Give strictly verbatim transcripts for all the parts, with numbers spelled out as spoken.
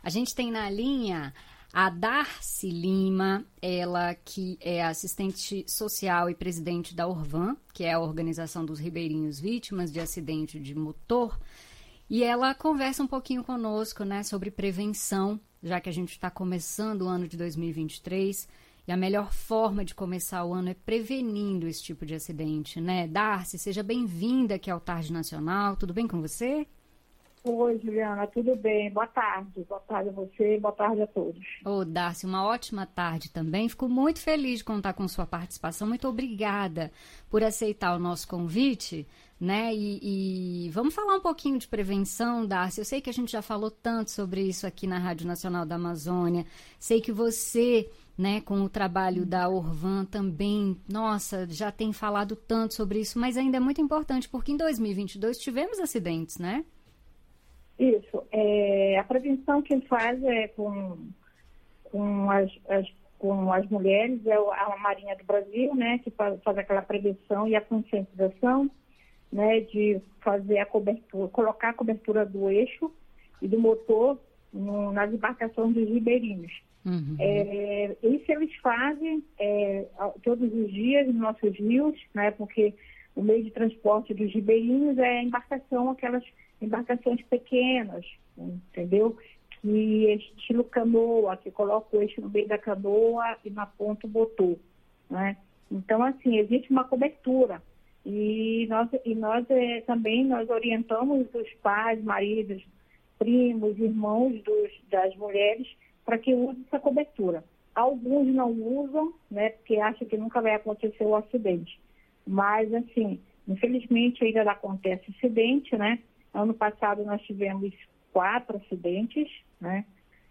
A gente tem na linha a Darcy Lima, ela que é assistente social e presidente da Orvan, que é a Organização dos Ribeirinhos Vítimas de Acidente de Motor, e ela conversa um pouquinho conosco, né, sobre prevenção, já que a gente está começando o ano de dois mil e vinte e três, e a melhor forma de começar o ano é prevenindo esse tipo de acidente, né? Darcy, seja bem-vinda aqui ao Tarde Nacional, tudo bem com você? Oi, Juliana, tudo bem? Boa tarde. Boa tarde a você e boa tarde a todos. Ô, Darcy, uma ótima tarde também. Fico muito feliz de contar com sua participação. Muito obrigada por aceitar o nosso convite, né? E, e vamos falar um pouquinho de prevenção, Darcy. Eu sei que a gente já falou tanto sobre isso aqui na Rádio Nacional da Amazônia. Sei que você, né, com o trabalho da Orvan também, nossa, já tem falado tanto sobre isso, mas ainda é muito importante, porque em dois mil e vinte e dois tivemos acidentes, né? Isso. É, a prevenção que faz é com, com, as, as, com as mulheres, é a Marinha do Brasil, né, que faz, faz aquela prevenção e a conscientização, né, de fazer a cobertura, colocar a cobertura do eixo e do motor no, nas embarcações dos ribeirinhos. Uhum. É, isso eles fazem é, todos os dias nos nossos rios, né, porque o meio de transporte dos ribeirinhos é a embarcação, aquelas embarcações pequenas, entendeu? Que é estilo canoa, que coloca o eixo no meio da canoa e na ponta o motor, né? Então, assim, existe uma cobertura. E nós, e nós é, também nós orientamos os pais, maridos, primos, irmãos dos, das mulheres para que usem essa cobertura. Alguns não usam, né, porque acham que nunca vai acontecer o acidente. Mas, assim, infelizmente ainda acontece acidente, né? Ano passado nós tivemos quatro acidentes, né?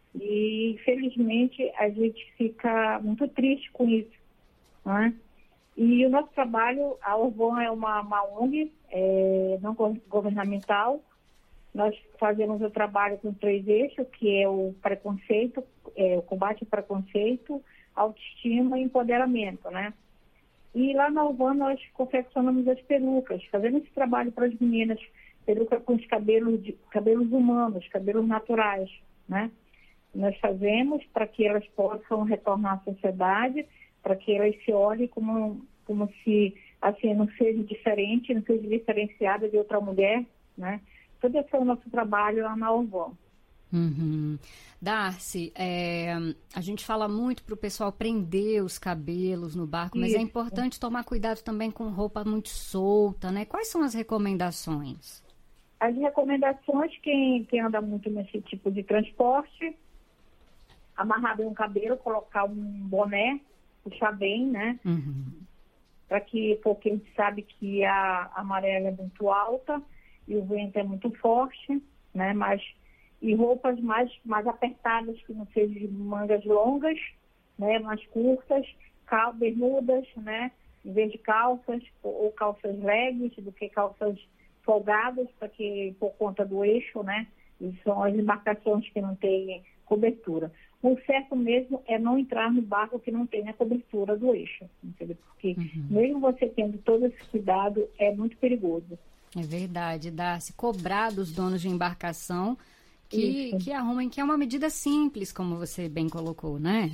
E, infelizmente, a gente fica muito triste com isso, né? E o nosso trabalho, a Orvan é uma, uma O N G é, não governamental. Nós fazemos o trabalho com três eixos, que é o preconceito, é, o combate ao preconceito, autoestima e empoderamento, né? E lá na Orvan nós confeccionamos as perucas, fazemos esse trabalho para as meninas, peruca com os cabelos, de, cabelos humanos, cabelos naturais, né? Nós fazemos para que elas possam retornar à sociedade, para que elas se olhem como, como se, assim, não seja diferente, não seja diferenciada de outra mulher, né? Todo esse é o nosso trabalho lá na Orvan. Uhum. Darcy, é, a gente fala muito para o pessoal prender os cabelos no barco, mas Isso. é importante tomar cuidado também com roupa muito solta, né? Quais são as recomendações? As recomendações, quem, quem anda muito nesse tipo de transporte, amarrar bem o cabelo, colocar um boné, puxar bem, né? Uhum. Para que, porque a gente sabe que a, a maré é muito alta e o vento é muito forte, né? Mas, e roupas mais, mais apertadas, que não sejam de mangas longas, né? Mais curtas, cal, bermudas, né? Em vez de calças, ou, ou calças leves do que calças folgadas, para que, por conta do eixo, né? E são as embarcações que não têm cobertura. O certo mesmo é não entrar no barco que não tenha cobertura do eixo, entendeu? Porque uhum. mesmo você tendo todo esse cuidado, é muito perigoso. É verdade, Darcy. Cobrar dos donos de embarcação que, que arrumem, que é uma medida simples, como você bem colocou, né?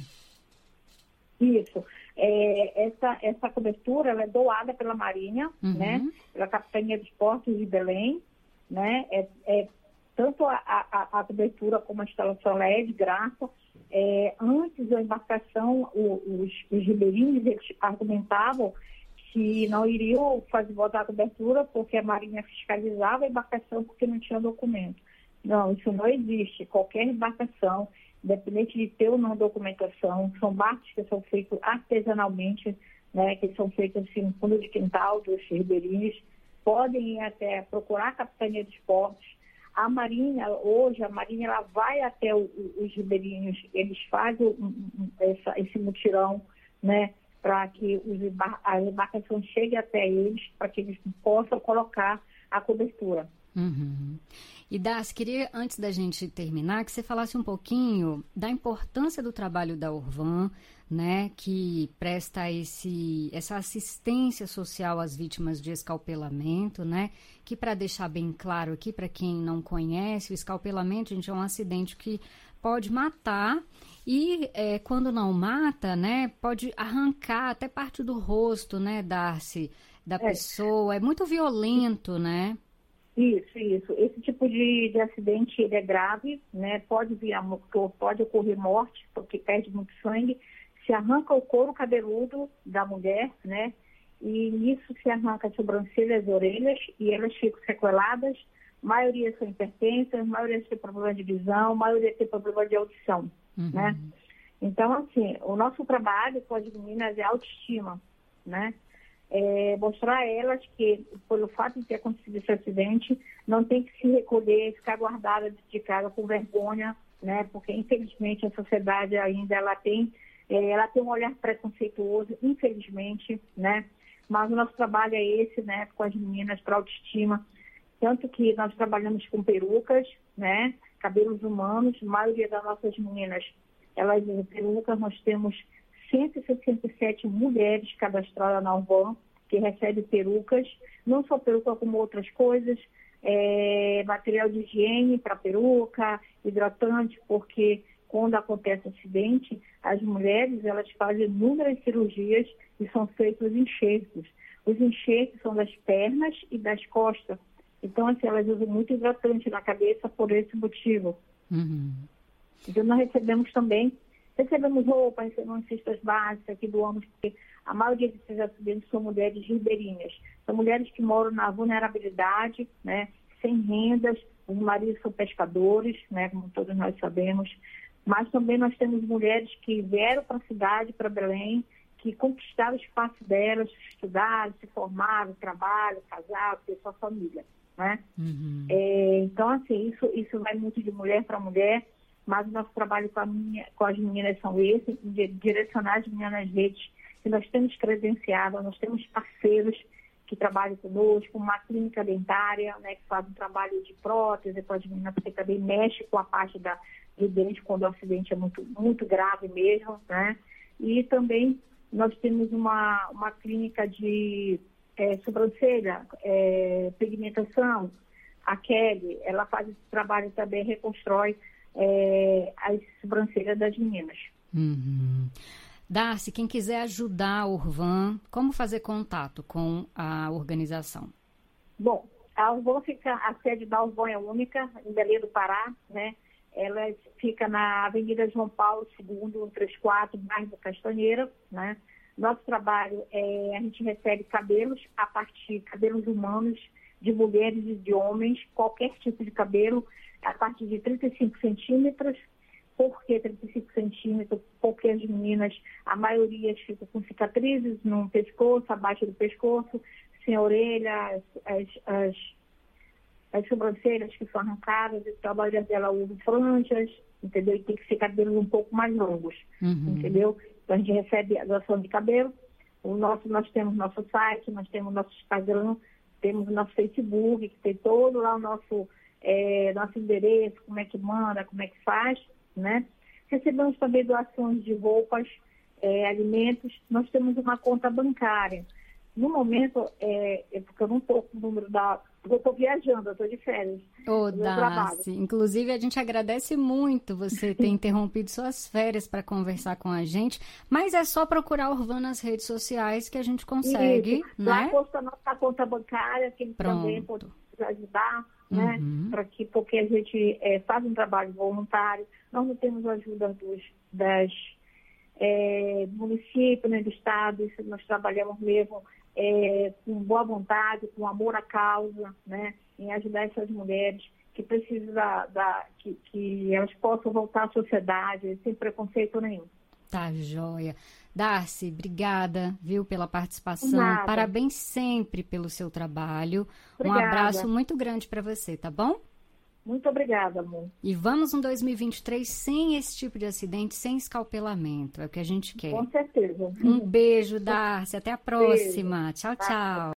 Isso. É, essa, essa cobertura ela é doada pela Marinha, uhum. né? Pela Capitania dos Portos de Belém, né? É, é, tanto a, a, a cobertura como a instalação ela é de graça. É, antes da embarcação, o, os, os ribeirinhos eles argumentavam que não iriam fazer botar a cobertura porque a Marinha fiscalizava a embarcação porque não tinha documento. Não, isso não existe. Qualquer embarcação, independente de ter ou não documentação, são barcos que são feitos artesanalmente, né, que são feitos assim, no fundo de quintal dos ribeirinhos, podem ir até procurar a Capitania dos Portos. A Marinha, hoje, a Marinha ela vai até o, os ribeirinhos, eles fazem um, um, essa, esse mutirão, né, para que os, as embarcações cheguem até eles, para que eles possam colocar a cobertura. Uhum. E Darcy, queria, antes da gente terminar, que você falasse um pouquinho da importância do trabalho da Orvan, né, que presta esse, essa assistência social às vítimas de escalpelamento, né, que, para deixar bem claro aqui, para quem não conhece, o escalpelamento, gente, é um acidente que pode matar e é, quando não mata, né, pode arrancar até parte do rosto, né, Darcy, da é. pessoa. É muito violento, né? Isso, isso. Esse tipo de, de acidente ele é grave, né? Pode vir a, pode ocorrer morte, porque perde muito sangue. Se arranca o couro cabeludo da mulher, né? E nisso se arranca as sobrancelhas e orelhas e elas ficam sequeladas. A maioria são hipertensas, a maioria tem problema de visão, a maioria tem problema de audição, uhum. né? Então, assim, o nosso trabalho com as meninas é autoestima, né? É mostrar a elas que, pelo fato de ter acontecido esse acidente, não tem que se recolher, ficar guardada de casa com vergonha, né? Porque, infelizmente, a sociedade ainda ela tem, é, ela tem um olhar preconceituoso, infelizmente, né? Mas o nosso trabalho é esse, né? Com as meninas para autoestima. Tanto que nós trabalhamos com perucas, né? Cabelos humanos. A maioria das nossas meninas, elas usam perucas. Nós temos cento e sessenta e sete mulheres cadastradas na Orvan que recebem perucas, não só peruca como outras coisas, é, material de higiene para peruca, hidratante, porque quando acontece acidente, as mulheres elas fazem inúmeras cirurgias e são feitos enxertos. Os enxertos são das pernas e das costas. Então, assim, elas usam muito hidratante na cabeça por esse motivo. Uhum. Então, nós recebemos também Recebemos roupa, recebemos cestas básicas que doamos, porque a maioria desses acidentes são mulheres ribeirinhas. São mulheres que moram na vulnerabilidade, né, sem rendas, os maridos são pescadores, né, como todos nós sabemos. Mas também nós temos mulheres que vieram para a cidade, para Belém, que conquistaram o espaço delas, estudaram, se formaram, trabalham, casaram, ter sua família, né? Uhum. É, então, assim, isso, isso vai muito de mulher para mulher. Mas o nosso trabalho com, a minha, com as meninas são esse, de direcionar as meninas nas redes, que nós temos credenciado, nós temos parceiros que trabalham conosco, uma clínica dentária, né, que faz um trabalho de prótese com as meninas, porque também mexe com a parte da, de dente, quando o acidente é muito, muito grave mesmo, né? E também nós temos uma, uma clínica de é, sobrancelha, é, pigmentação. A Kelly, ela faz esse trabalho também, reconstrói É, as sobrancelhas das meninas. Uhum. Darcy, quem quiser ajudar a Orvan, como fazer contato com a organização? Bom, a Orvan fica, a sede da Orvan é única, em Belém do Pará, né? Ela fica na Avenida João Paulo segundo, cento e trinta e quatro, bairro do Castanheira, né? Nosso trabalho é, a gente recebe cabelos a partir, cabelos humanos, de mulheres e de homens, qualquer tipo de cabelo, a partir de trinta e cinco centímetros. Por que trinta e cinco centímetros? Porque as meninas, a maioria ficam com cicatrizes no pescoço, abaixo do pescoço, sem orelha, as, as, as sobrancelhas que são arrancadas, então a maioria dela usa franjas, entendeu? E tem que ser cabelos um pouco mais longos, uhum. entendeu? Então a gente recebe a doação de cabelo. O nosso, nós temos nosso site, nós temos nosso Instagram, temos o nosso Facebook, que tem todo lá o nosso, é, nosso endereço, como é que manda, como é que faz, né? Recebemos também doações de roupas, é, alimentos. Nós temos uma conta bancária. No momento, é, é porque eu não estou com o número da... Eu estou viajando, eu estou de férias. Ô, Darcy, inclusive a gente agradece muito você ter interrompido suas férias para conversar com a gente, mas é só procurar Orvan nas redes sociais que a gente consegue, Isso. né? Lá posta a nossa conta bancária, que Pronto. também pode ajudar, né? Uhum. Para que, porque a gente é, faz um trabalho voluntário, nós não temos ajuda dos das, é, do município, nem do estado, isso nós trabalhamos mesmo É, com boa vontade, com amor à causa, né, em ajudar essas mulheres que precisam da, da que, que elas possam voltar à sociedade sem preconceito nenhum. Tá joia. Darcy, obrigada, viu, pela participação. Nada. Parabéns sempre pelo seu trabalho. Obrigada. Um abraço muito grande para você, tá bom? Muito obrigada, amor. E vamos em dois mil e vinte e três sem esse tipo de acidente, sem escalpelamento. É o que a gente quer. Com certeza. Um beijo, Darcy. Até a próxima. Beijo. Tchau, tchau.